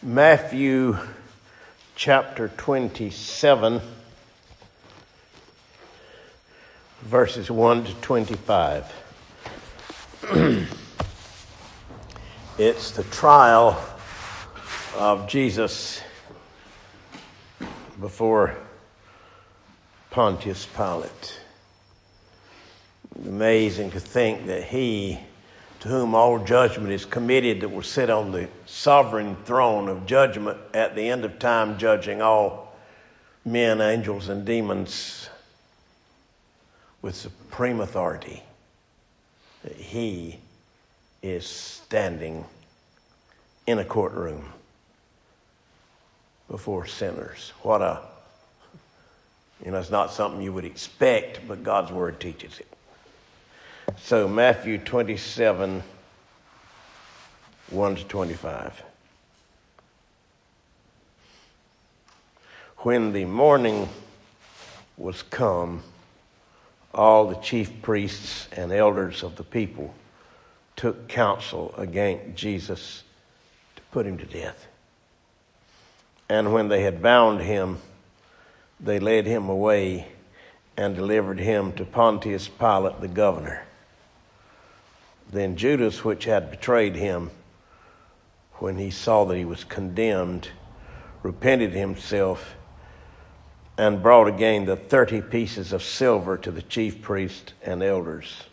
Matthew chapter 27, verses 1 to 25. It's the trial of Jesus before Pontius Pilate. Amazing to think that he, to whom all judgment is committed, that will sit on the sovereign throne of judgment at the end of time, judging all men, angels, and demons with supreme authority, that he is standing in a courtroom before sinners. It's not something you would expect, but God's word teaches it. So Matthew 27, 1 to 25. When the morning was come, all the chief priests and elders of the people took counsel against Jesus to put him to death. And when they had bound him, they led him away and delivered him to Pontius Pilate the governor. Then Judas, which had betrayed him, when he saw that he was condemned, repented himself and brought again the 30 pieces of silver to the chief priests and elders,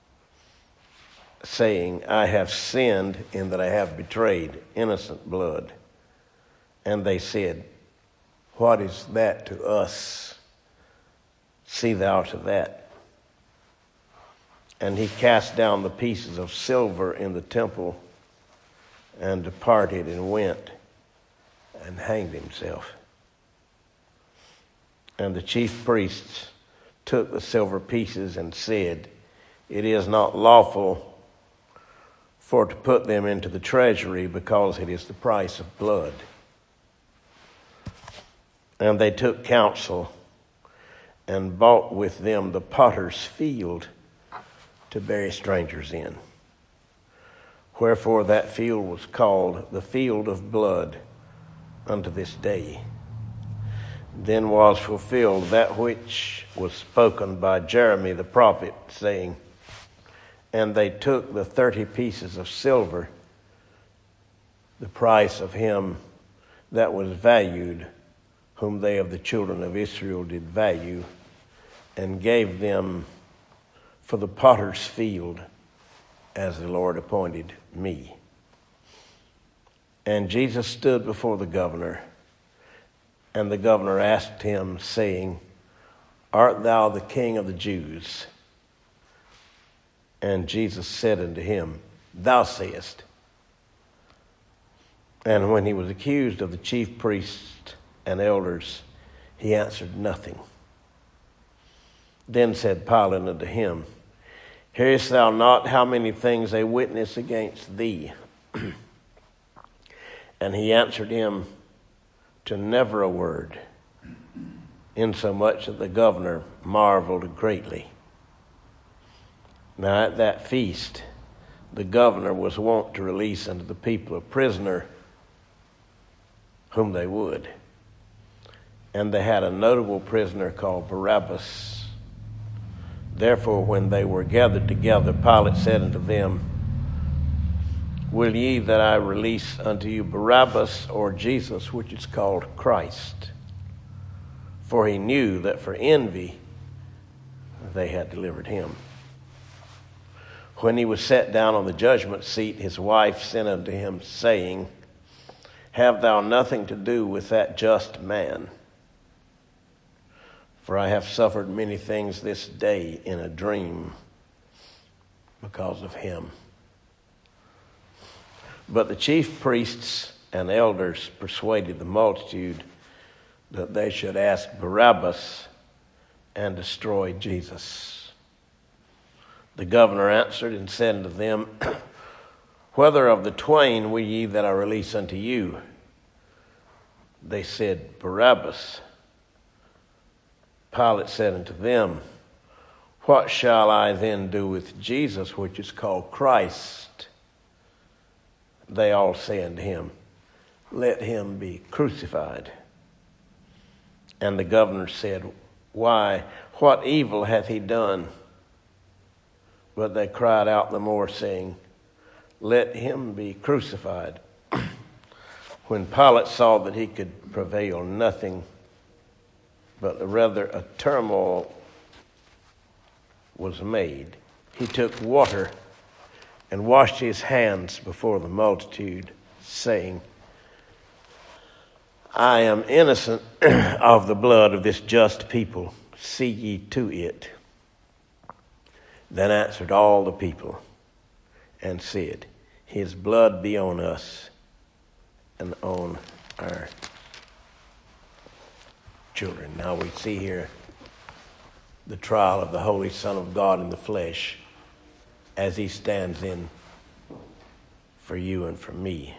saying, I have sinned in that I have betrayed innocent blood. And they said, what is that to us? See thou to that. And he cast down the pieces of silver in the temple and departed and went and hanged himself. And the chief priests took the silver pieces and said, it is not lawful for to put them into the treasury, because it is the price of blood. And they took counsel and bought with them the potter's field to bury strangers in. Wherefore that field was called the field of blood unto this day. Then was fulfilled that which was spoken by Jeremy the prophet, saying, and they took the 30 pieces of silver, the price of him that was valued, whom they of the children of Israel did value, and gave them for the potter's field, as the Lord appointed me. And Jesus stood before the governor, and the governor asked him, saying, art thou the King of the Jews? And Jesus said unto him, thou sayest. And when he was accused of the chief priests and elders, he answered nothing. Then said Pilate unto him, hearest thou not how many things they witness against thee? And he answered him to never a word, insomuch that the governor marveled greatly. Now at that feast, the governor was wont to release unto the people a prisoner whom they would. And they had a notable prisoner called Barabbas. Therefore, when they were gathered together, Pilate said unto them, will ye that I release unto you Barabbas, or Jesus, which is called Christ? For he knew that for envy they had delivered him. When he was set down on the judgment seat, his wife sent unto him, saying, have thou nothing to do with that just man? For I have suffered many things this day in a dream because of him. But the chief priests and elders persuaded the multitude that they should ask Barabbas and destroy Jesus. The governor answered and said unto them, whether of the twain will ye that I release unto you? They said, Barabbas. Pilate said unto them, what shall I then do with Jesus, which is called Christ? They all say unto him, let him be crucified. And the governor said, Why, what evil hath he done? But they cried out the more, saying, Let him be crucified. When Pilate saw that he could prevail nothing, but rather a turmoil was made, he took water and washed his hands before the multitude, saying, I am innocent of the blood of this just people. See ye to it. Then answered all the people and said, His blood be on us and on our children. Now we see here the trial of the Holy Son of God in the flesh as he stands in for you and for me.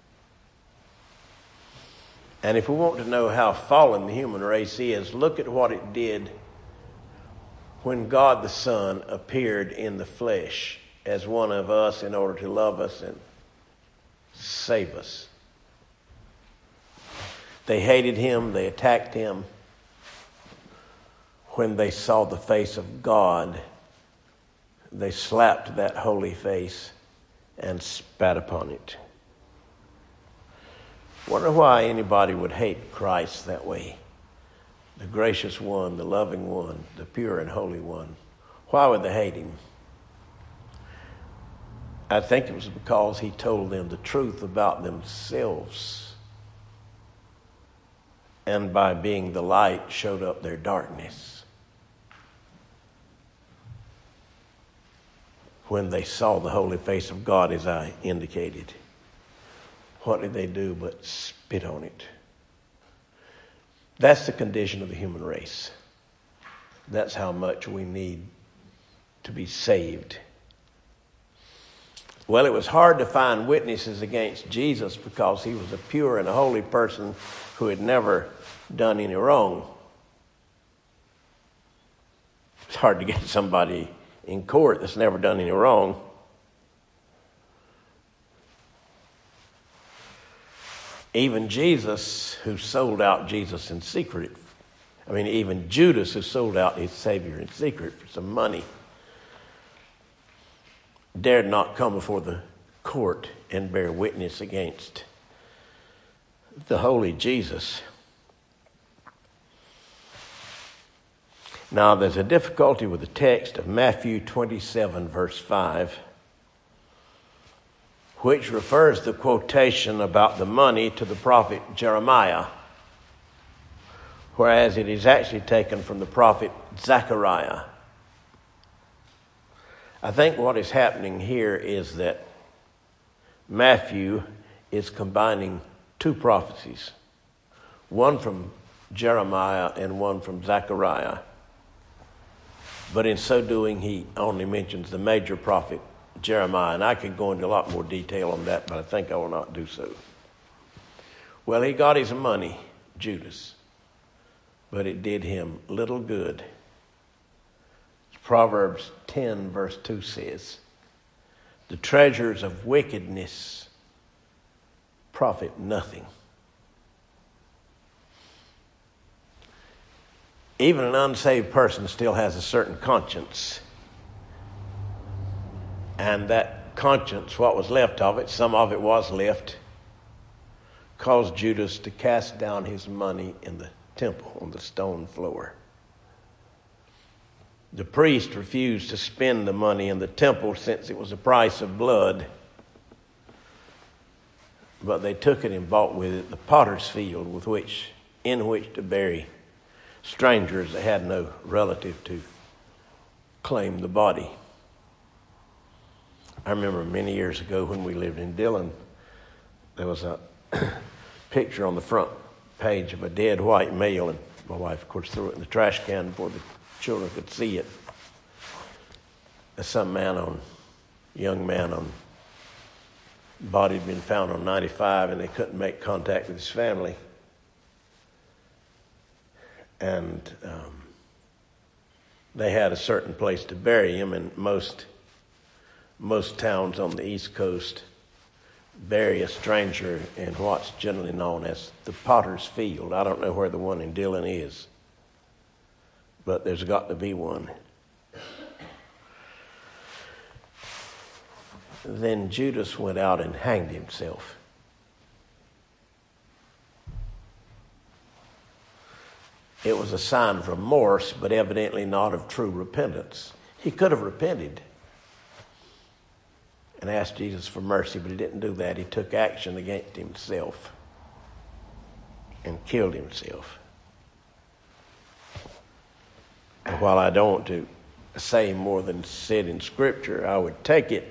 And if we want to know how fallen the human race is, look at what it did when God the Son appeared in the flesh as one of us in order to love us and save us. They hated him, they attacked him. When they saw the face of God, they slapped that holy face and spat upon it. Wonder why anybody would hate Christ that way. The gracious one, the loving one, the pure and holy one. Why would they hate him? I think it was because he told them the truth about themselves. And by being the light, showed up their darkness. When they saw the holy face of God, as I indicated, what did they do but spit on it? That's the condition of the human race. That's how much we need to be saved. Well, it was hard to find witnesses against Jesus because he was a pure and a holy person who had never done any wrong. It's hard to get somebody in court that's never done any wrong. Even Jesus, who sold out Jesus in secret, even Judas, who sold out his Savior in secret for some money, dared not come before the court and bear witness against the holy Jesus. Now, there's a difficulty with the text of Matthew 27, verse 5, which refers the quotation about the money to the prophet Jeremiah, whereas it is actually taken from the prophet Zechariah. I think what is happening here is that Matthew is combining two prophecies, one from Jeremiah and one from Zechariah. But in so doing, he only mentions the major prophet, Jeremiah. And I could go into a lot more detail on that, but I think I will not do so. Well, he got his money, Judas, but it did him little good. Proverbs 10, verse 2 says, the treasures of wickedness profit nothing. Even an unsaved person still has a certain conscience. And that conscience, what was left of it, some of it was left, caused Judas to cast down his money in the temple on the stone floor. The priest refused to spend the money in the temple since it was a price of blood. But they took it and bought with it the potter's field in which to bury strangers that had no relative to claim the body. I remember many years ago when we lived in Dillon, there was a picture on the front page of a dead white male, and my wife, of course, threw it in the trash can before the children could see it. Some young man on body had been found on 95, and they couldn't make contact with his family. And they had a certain place to bury him, and most towns on the East Coast bury a stranger in what's generally known as the Potter's Field. I don't know where the one in Dillon is, but there's got to be one. Then Judas went out and hanged himself. It was a sign of remorse, but evidently not of true repentance. He could have repented and asked Jesus for mercy, but he didn't do that. He took action against himself and killed himself. And while I don't want to say more than said in Scripture, I would take it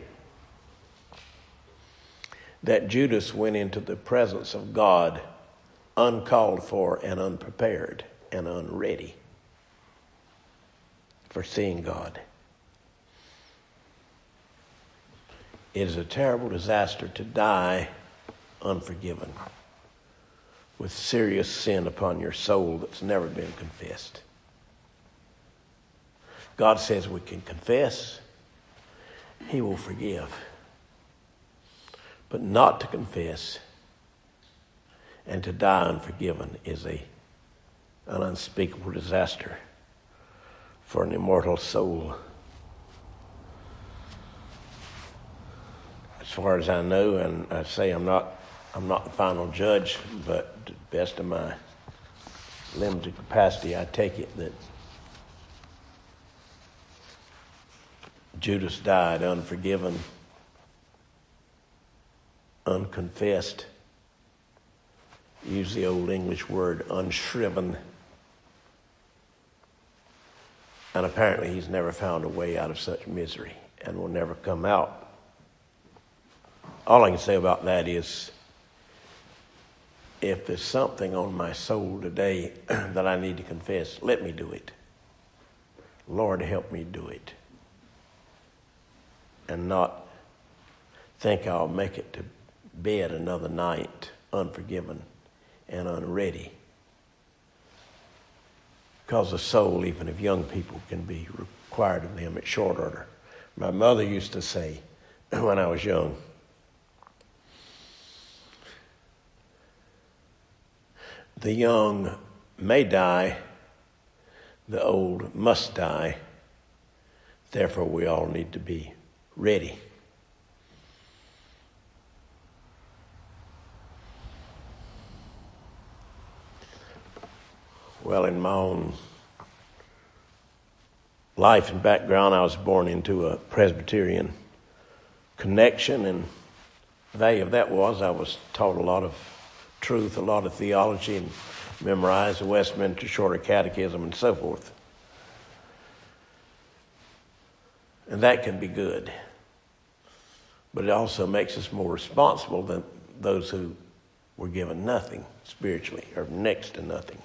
that Judas went into the presence of God uncalled for and unprepared and unready for seeing God. It is a terrible disaster to die unforgiven with serious sin upon your soul that's never been confessed. God says we can confess, He will forgive. But not to confess and to die unforgiven is an unspeakable disaster for an immortal soul. As far as I know, and I say I'm not the final judge, but to the best of my limited capacity, I take it that Judas died unforgiven, unconfessed. Use the old English word unshriven. And apparently he's never found a way out of such misery and will never come out. All I can say about that is, if there's something on my soul today that I need to confess, let me do it. Lord, help me do it. And not think I'll make it to bed another night unforgiven and unready. Because the soul, even of young people, can be required of them at short order. My mother used to say when I was young, the young may die, the old must die, therefore we all need to be ready. Well, in my own life and background, I was born into a Presbyterian connection, and the value of that was I was taught a lot of truth, a lot of theology, and memorized the Westminster Shorter Catechism and so forth. And that can be good. But it also makes us more responsible than those who were given nothing spiritually, or next to nothing.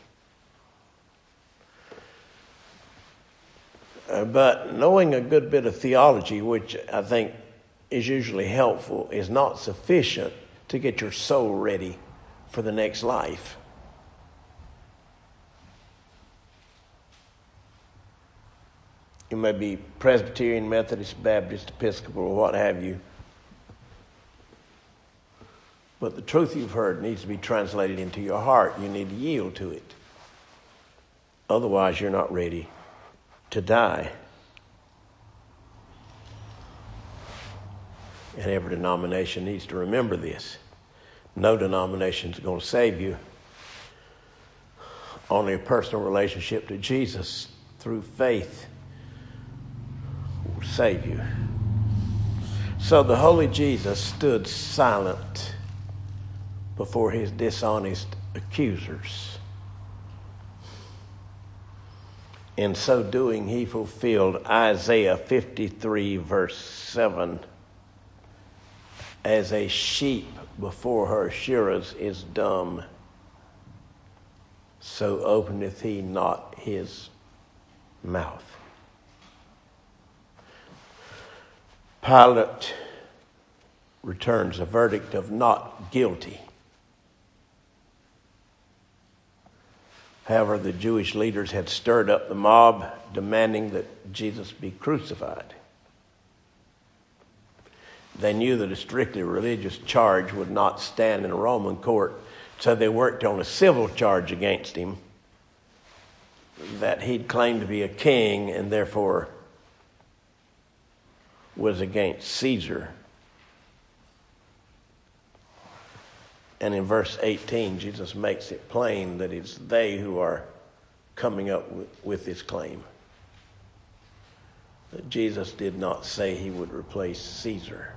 But knowing a good bit of theology, which I think is usually helpful, is not sufficient to get your soul ready for the next life. You may be Presbyterian, Methodist, Baptist, Episcopal, or what have you. But the truth you've heard needs to be translated into your heart. You need to yield to it. Otherwise, you're not ready to die. And every denomination needs to remember this. No denomination is going to save you. Only a personal relationship to Jesus through faith will save you. So the holy Jesus stood silent before his dishonest accusers. In so doing, he fulfilled Isaiah 53, verse 7. As a sheep before her shearers is dumb, so openeth he not his mouth. Pilate returns a verdict of not guilty. However, the Jewish leaders had stirred up the mob, demanding that Jesus be crucified. they knew that a strictly religious charge would not stand in a Roman court, so they worked on a civil charge against him, that he'd claimed to be a king and therefore was against Caesar. And in verse 18, Jesus makes it plain that it's they who are coming up with this claim. That Jesus did not say he would replace Caesar.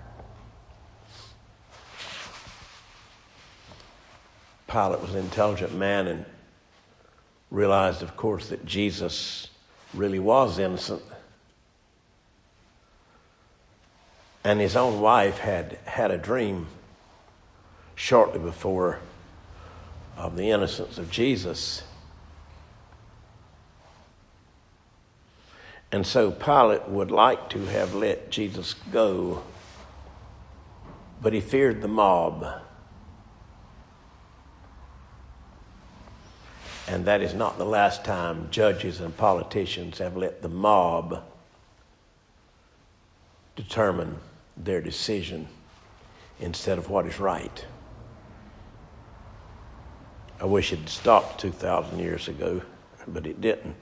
Pilate was an intelligent man and realized, of course, that Jesus really was innocent. And his own wife had a dream shortly before of the innocence of Jesus. And so Pilate would like to have let Jesus go, but he feared the mob. And that is not the last time judges and politicians have let the mob determine their decision instead of what is right. I wish it had stopped 2,000 years ago, but it didn't.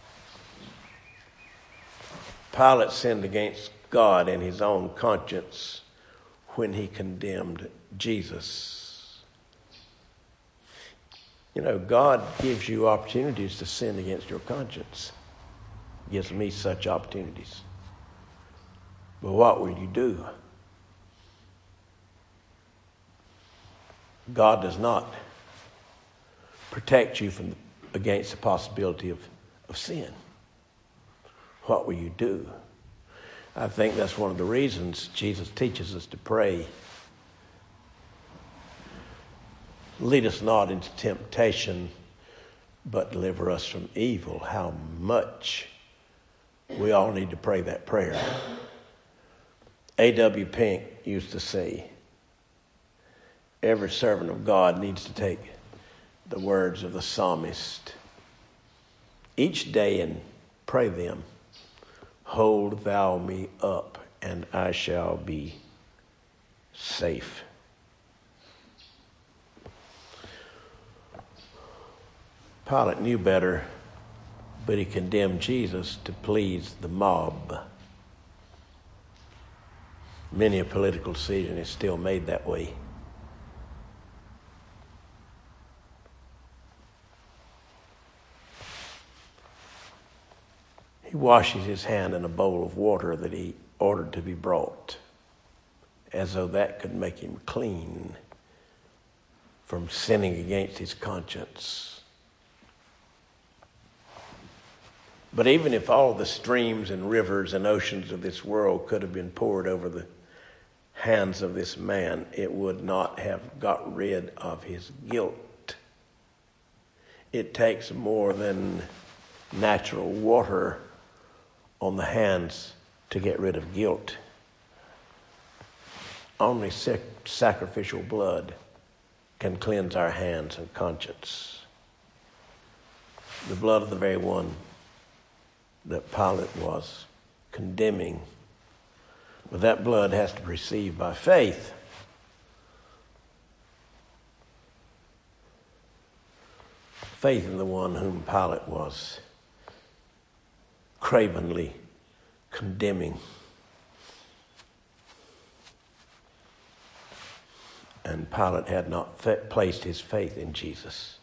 Pilate sinned against God and his own conscience when he condemned Jesus. You know, God gives you opportunities to sin against your conscience. He gives me such opportunities. But what will you do? God does not protect you against the possibility of sin. What will you do? I think that's one of the reasons Jesus teaches us to pray. Lead us not into temptation, but deliver us from evil. How much we all need to pray that prayer. A.W. Pink used to say, every servant of God needs to take the words of the psalmist each day and pray them. Hold thou me up, and I shall be safe. Pilate knew better, but he condemned Jesus to please the mob. Many a political decision is still made that way. He washes his hand in a bowl of water that he ordered to be brought, as though that could make him clean from sinning against his conscience. But even if all the streams and rivers and oceans of this world could have been poured over the hands of this man, it would not have got rid of his guilt. It takes more than natural water on the hands to get rid of guilt. Only sacrificial blood can cleanse our hands and conscience. The blood of the very one that Pilate was condemning. But that blood has to be received by faith. Faith in the one whom Pilate was cravenly condemning. And Pilate had not placed his faith in Jesus.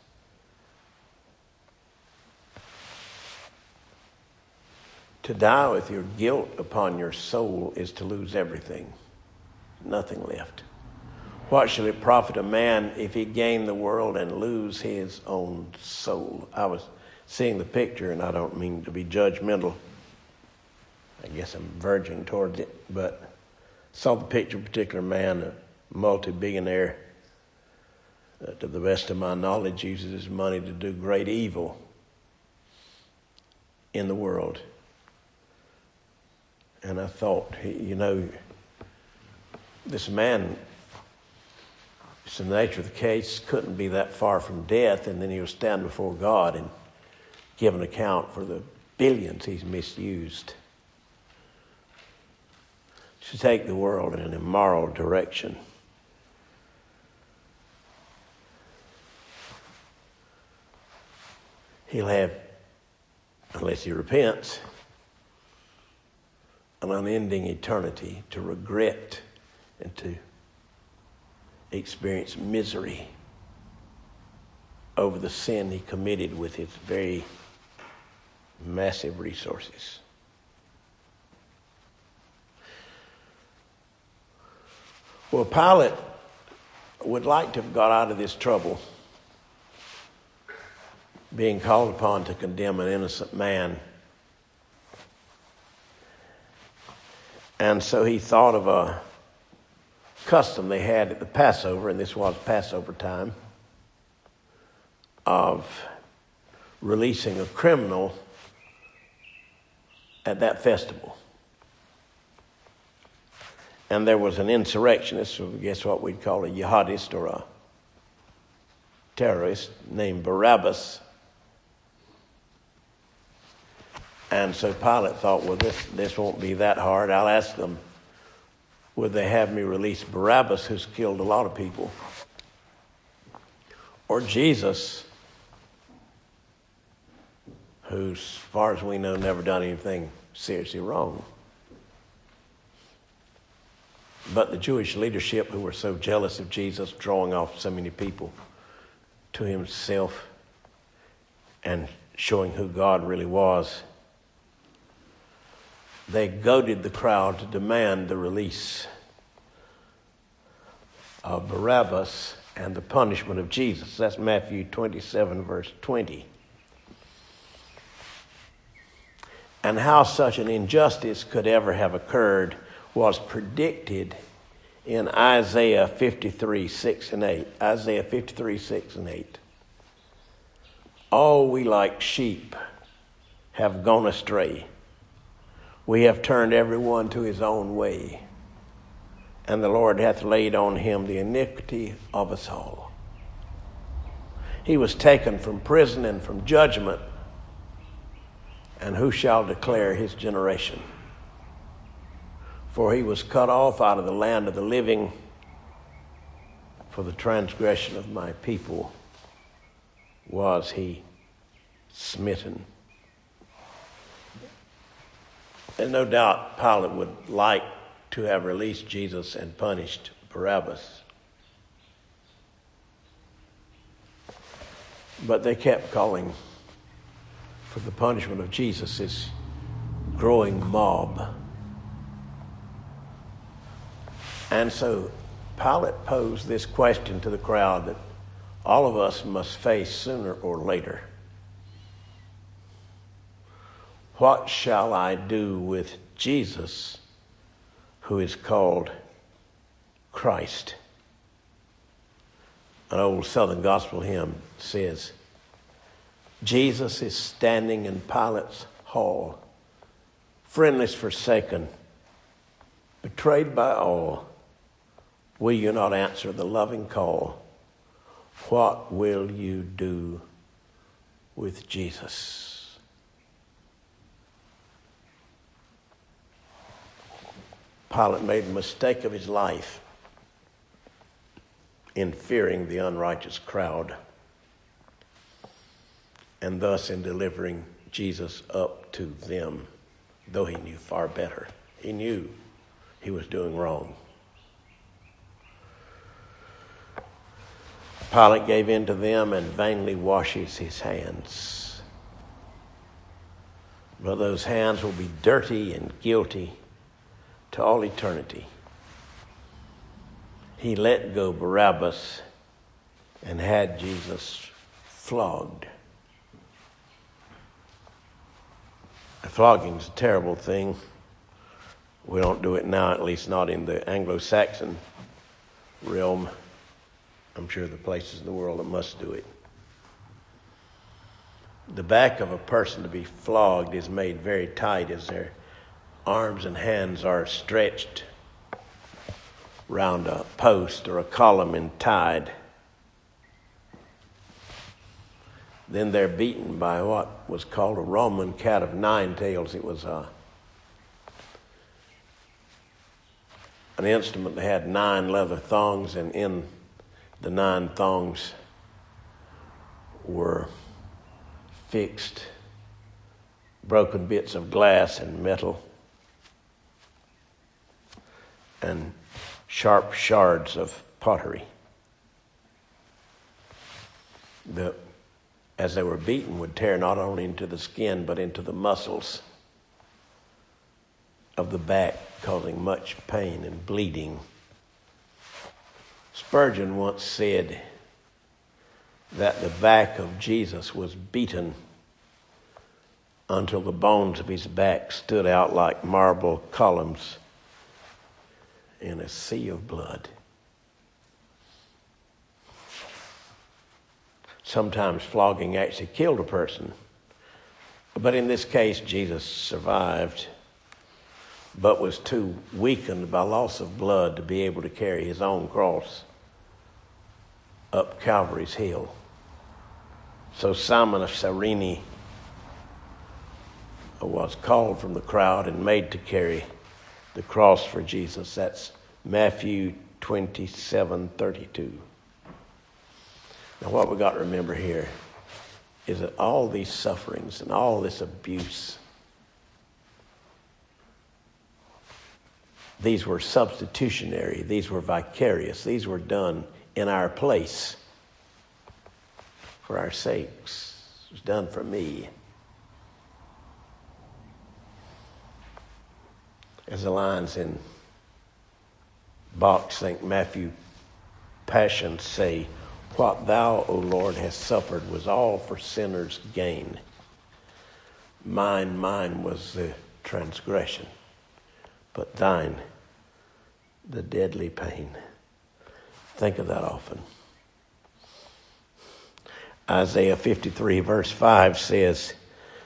To die with your guilt upon your soul is to lose everything, nothing left. What shall it profit a man if he gain the world and lose his own soul? I was seeing the picture, and I don't mean to be judgmental. I guess I'm verging towards it, but saw the picture of a particular man, a multi-billionaire, to the best of my knowledge, uses his money to do great evil in the world. And I thought, this man, it's the nature of the case, couldn't be that far from death, and then he'll stand before God and give an account for the billions he's misused. to take the world in an immoral direction. He'll have, unless he repents, an unending eternity to regret and to experience misery over the sin he committed with his very massive resources. Well, Pilate would like to have got out of this trouble being called upon to condemn an innocent man. And so he thought of a custom they had at the Passover, and this was Passover time, of releasing a criminal at that festival. And there was an insurrectionist, so I guess what we'd call a jihadist or a terrorist, named Barabbas. And so Pilate thought, well, this won't be that hard. I'll ask them, would they have me release Barabbas, who's killed a lot of people, or Jesus, who's, as far as we know, never done anything seriously wrong. But the Jewish leadership, who were so jealous of Jesus drawing off so many people to himself and showing who God really was, they goaded the crowd to demand the release of Barabbas and the punishment of Jesus. That's Matthew 27, verse 20. And how such an injustice could ever have occurred was predicted in Isaiah 53, 6 and 8. Isaiah 53, 6 and 8. All we like sheep have gone astray. We have turned every one to his own way, and the Lord hath laid on him the iniquity of us all. He was taken from prison and from judgment, and who shall declare his generation? For he was cut off out of the land of the living. For the transgression of my people was he smitten. And no doubt Pilate would like to have released Jesus and punished Barabbas. But they kept calling for the punishment of Jesus, this growing mob. And so Pilate posed this question to the crowd that all of us must face sooner or later. What shall I do with Jesus, who is called Christ? An old Southern gospel hymn says, Jesus is standing in Pilate's hall, friendless, forsaken, betrayed by all. Will you not answer the loving call? What will you do with Jesus? Pilate made the mistake of his life in fearing the unrighteous crowd, and thus in delivering Jesus up to them, though he knew far better. He knew he was doing wrong. Pilate gave in to them and vainly washes his hands. But those hands will be dirty and guilty to all eternity. He let go Barabbas and had Jesus flogged. Flogging is a terrible thing. We don't do it now, at least not in the Anglo-Saxon realm. I'm sure there are places in the world that must do it. The back of a person to be flogged is made very tight as their arms and hands are stretched round a post or a column and tied. Then they're beaten by what was called a Roman cat of nine tails. It was an instrument that had 9 leather thongs, and in the 9 thongs were fixed broken bits of glass and metal and sharp shards of pottery. As they were beaten, would tear not only into the skin but into the muscles of the back, causing much pain and bleeding. Spurgeon once said that the back of Jesus was beaten until the bones of his back stood out like marble columns in a sea of blood. Sometimes flogging actually killed a person. But in this case, Jesus survived, but was too weakened by loss of blood to be able to carry his own cross up Calvary's hill. So Simon of Cyrene was called from the crowd and made to carry the cross for Jesus. That's Matthew 27:32. Now what we got to remember here is that all these sufferings and all this abuse, these were substitutionary, these were vicarious, these were done in our place for our sakes. It was done for me. As the lines in Bach's St. Matthew Passion say, "What thou, O Lord, hast suffered was all for sinners' gain. Mine was the transgression, but thine the deadly pain." Think of that often. Isaiah 53 verse 5 says,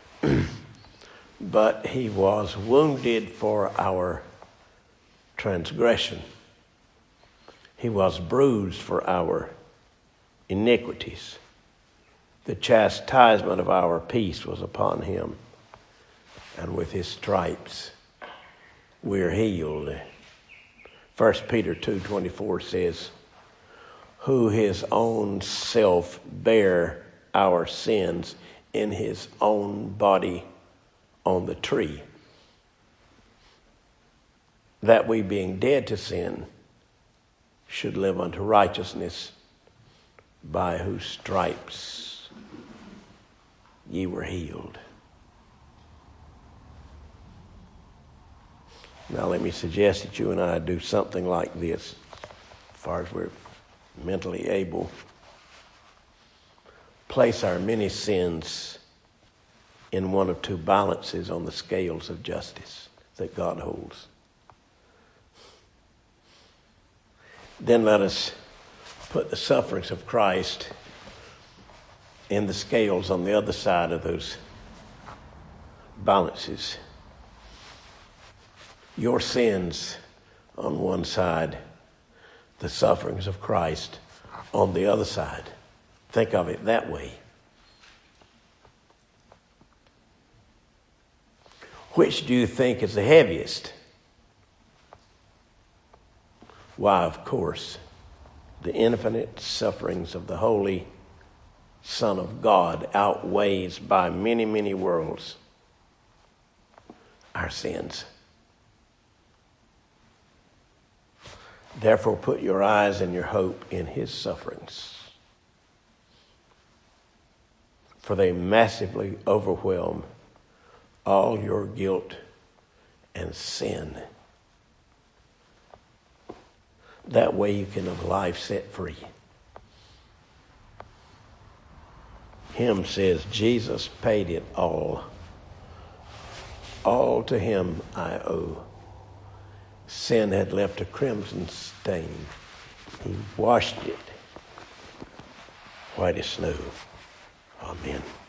"But he was wounded for our transgression. He was bruised for our iniquities. The chastisement of our peace was upon him, and with his stripes we're healed." 1 Peter 2:24 says, "Who his own self bare our sins in his own body on the tree, that we being dead to sin should live unto righteousness, by whose stripes ye were healed." Now let me suggest that you and I do something like this, as far as we're mentally able. Place our many sins in one of 2 balances on the scales of justice that God holds. Then let us put the sufferings of Christ in the scales on the other side of those balances. Your sins on one side, the sufferings of Christ on the other side. Think of it that way. Which do you think is the heaviest? Why, of course, the infinite sufferings of the Holy Son of God outweighs by many, many worlds our sins. Therefore, put your eyes and your hope in his sufferings, for they massively overwhelm all your guilt and sin. That way you can have life set free. Hymn says, "Jesus paid it all. All to him I owe. Sin had left a crimson stain. He washed it white as snow." Amen.